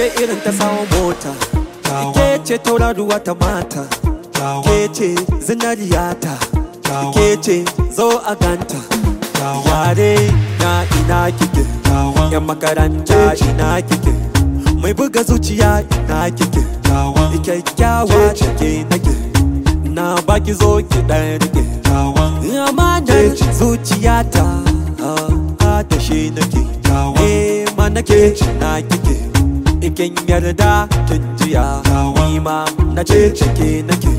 ce irin ta sawo mota, ke ce tauraruwa ta mata, ke ce zinariyata, ke ce zo a ganta. Yare na ina kike, yan makaranta ina kike, mai buga zuciya ina kike, kyakkyawa cike nake, na baki zo ki ɗan rike. Amanar zuciyata da shi nake, ma nake na kike, ikin yarda kin jiya, ni ma na ce cike nake.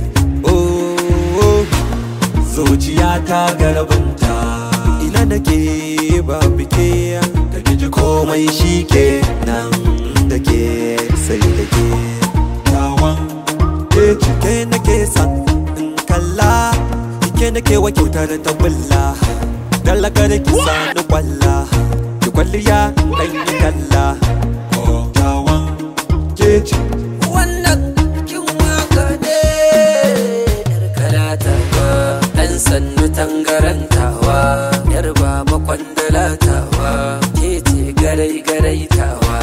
Zuciyata garabinta, ina nake ba bike, komai shi ke nan da ke sai da ke. Ke nake san in kalla, ke nake wa kyautar ta bulla, dalagar ki sani kwalla, ki kwalliya ɗan yi kalla. Wannan kin waka ne yar kalatawa, ɗan sannu tangarantawa, yar baba kwandalatawa, ke ce garai garai tawa,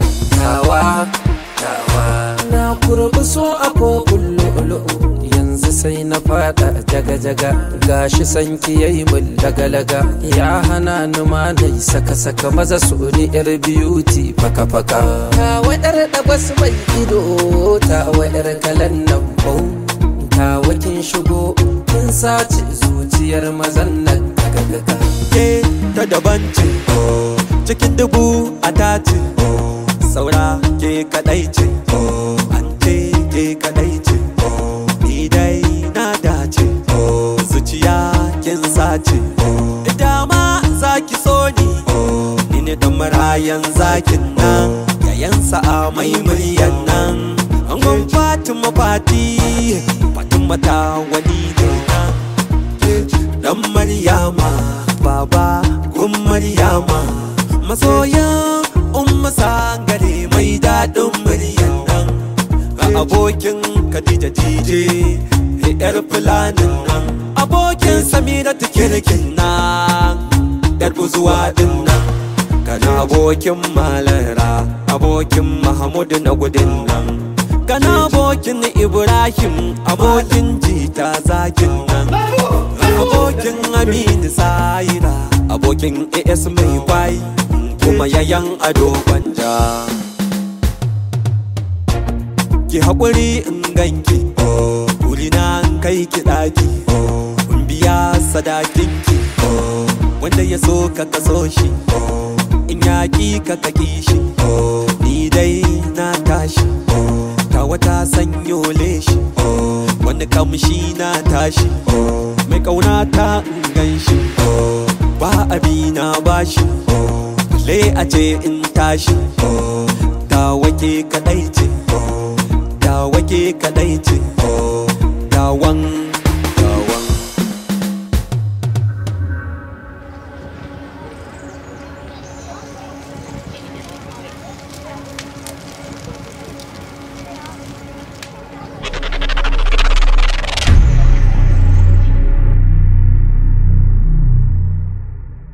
na kurbi so a kofin lu'ulu'u, yanzu sai na fada jaga-jaga, gashi sanki yayi mun laga-laga, ya hana ni ma nai saka-saka, maza su ni yar beauty faka-faka. Ta wadar da wasu mai ido, ta wadar kalan nan bau, ta wakin shigo kin sace zuciyar mazan nan gaga-gaga. Ke ta daban ce, cikin dubu a tace, saura ke kadai ce, an ce ke kadai ce, ni dai na dace, zuciya kin sace. Dama zaki so ni ne da marayan zakin nan, yayansa a mai muryan nan, angon Fatima Fatima ta wani ne nan, dan Maryama baba gun Maryama, masoyan umma sangare mai daɗin muryan nan, ga abokin Khadija DJ yar fulanin nan, abokin Samira kirkin nan, yar buzuwa din nan, kana abokin Malara, abokin Mahmud na gudun nan, kana abokin Ibrahim, abokin Jita zakin nan, abokin Aminu Saira, abokin AS mai kwai, kuma yayan ado gwanja. Ki haƙuri in ganki, kurina in kai ki ɗaki, in biya sadakinki, wanda ya so ka kaso shi, in yaƙi ka kaki shi, ni dai na tashi, ta wata sanyo leshi, wani kamshi na tashi, mai ƙauna ta in ganshi, ba abi na bashi, le a ce in tashi, da wake kaɗai ce, da wake kaɗai ce, da wan